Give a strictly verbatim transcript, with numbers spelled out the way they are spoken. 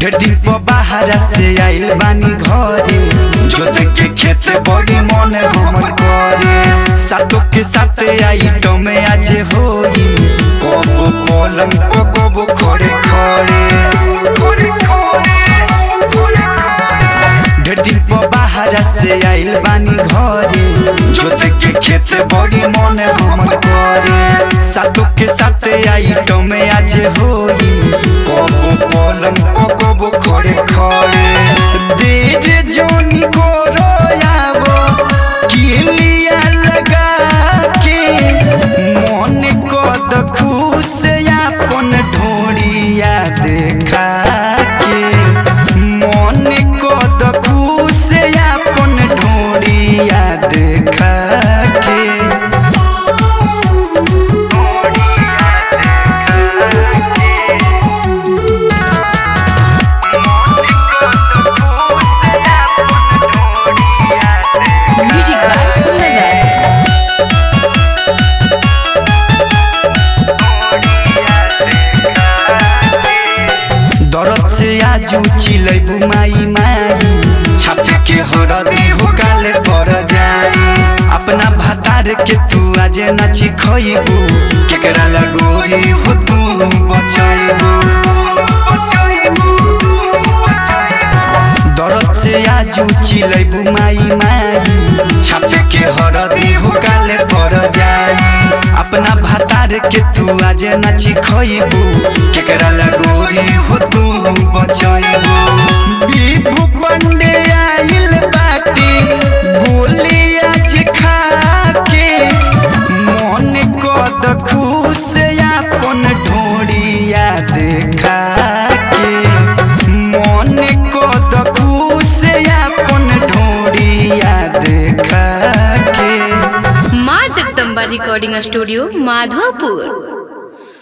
ढेर दिन पर बाहर से आइल बानी घरे जोत के खेत बड़ी मन हमर करे सातों के साथ आइटम में आज होई कबो पलंग पर कबो खड़े खड़े ढेर दिन पर बाहर से आइल बानी घरे जोत के खेत बड़ी मन हमर करे सातों के साथ आइटम में आज होई कबो पलंग पर कबो खड़े खड़े डीजे जोनी को रोयाबो किलिया लगा के मन कद खुश अपन ढोड़िया देखा के मन कद खुश अपन ढोड़िया देखा के दरद से आजू चिलैबू माई माई छापे के हरदी हो काले पर जाई अपना भातार के तू आज नाची खइबू केकरा लगोरी हो तू बचाइबू दरद से आजू चिलैबू माई माई छापे के हरदी हो काले पर जाई अपना भातार के तू आज नाची खइबू केकरा लगोरी हो तू बचाइबू विभू पंडे आइल बाटी गोली आज खा के मन कद खुश अपन ढोड़िया देखा के मन कद खुश अपन ढोड़िया देखा के। माँ जगदम्बा रिकॉर्डिंग स्टूडियो माधोपुर।